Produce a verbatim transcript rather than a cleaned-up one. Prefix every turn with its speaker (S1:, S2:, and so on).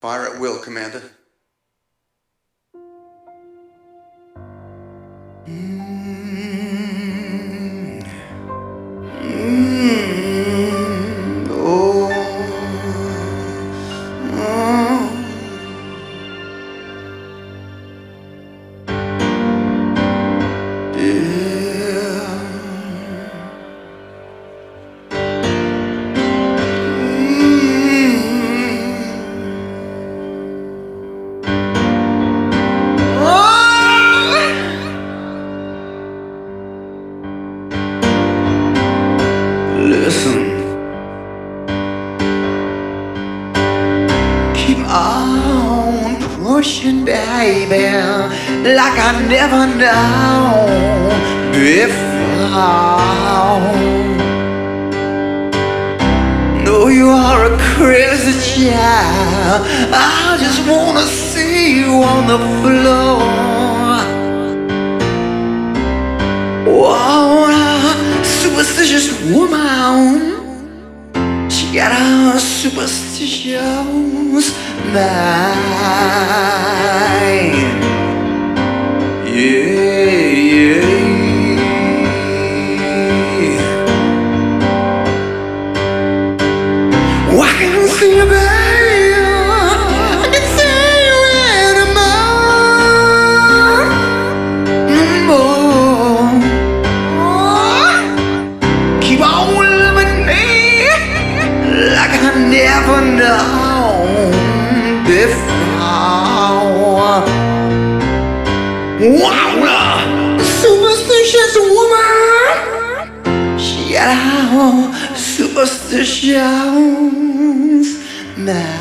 S1: Fire at will, Commander.
S2: Mm. Mm. Oh. Oh. Yeah. Listen, keep on pushing, baby, like I never known before. Though you are a crazy child, I just wanna see you on the floor. Oh, a superstitious woman, she got her superstitious mind. Yeah, yeah. Why can't I see you, baby? I can see you anymore. More. Keep on loving me like I never known before. Wow, superstitious woman, she got her superstitions now.